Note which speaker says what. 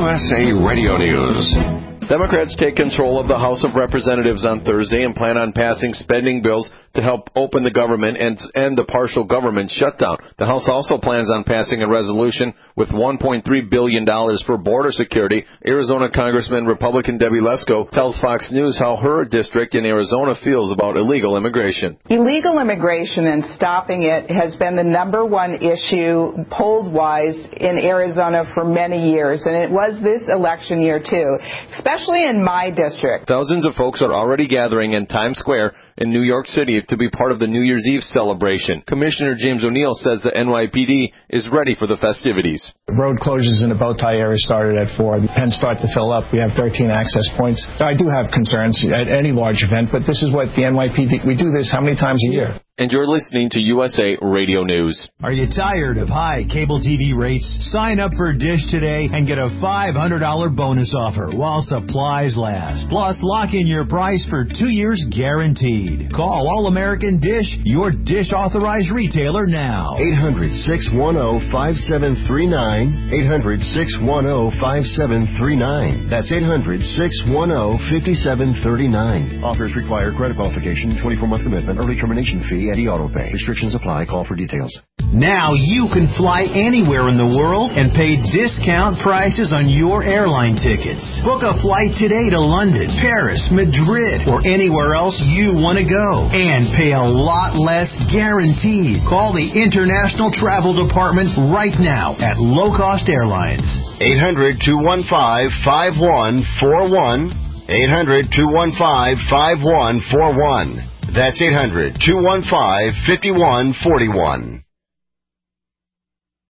Speaker 1: USA Radio News.
Speaker 2: Democrats take control of the House of Representatives on Thursday and plan on passing spending bills to help open the government and end the partial government shutdown. The House also plans on passing a resolution with $1.3 billion for border security. Arizona Congressman Republican Debbie Lesko tells Fox News how her district in Arizona feels about illegal immigration.
Speaker 3: Illegal immigration and stopping it has been the number one issue poll-wise in Arizona for many years, and it was this election year too, especially in my district.
Speaker 2: Thousands of folks are already gathering in Times Square in New York City to be part of the New Year's Eve celebration. Commissioner James O'Neill says the NYPD is ready for the festivities.
Speaker 4: Road closures in the Bowtie area started at 4. The pens start to fill up. We have 13 access points. I do have concerns at any large event, but this is what the NYPD, we do this how many times a year?
Speaker 2: And you're listening to USA Radio News.
Speaker 5: Are you tired of high cable TV rates? Sign up for Dish today and get a $500 bonus offer while supplies last. Plus, lock in your price for 2 years guaranteed. Call All-American Dish, your Dish authorized retailer now.
Speaker 6: 800-610-5739. 800-610-5739. That's 800-610-5739. Offers require credit qualification, 24-month commitment, early termination fee, and auto pay. Restrictions apply. Call for details.
Speaker 5: Now you can fly anywhere in the world and pay discount prices on your airline tickets. Book a flight today to London, Paris, Madrid, or anywhere else you want to go. And pay a lot less guaranteed. Call the International Travel Department right now at Low Cost Airlines.
Speaker 6: 800-215-5141. 800-215-5141. That's 800-215-5141.